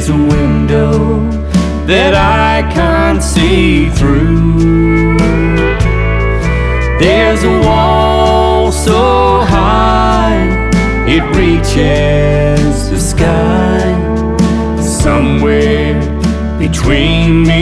There's a window that I can't see through. There's a wall so high it reaches the sky. Somewhere between me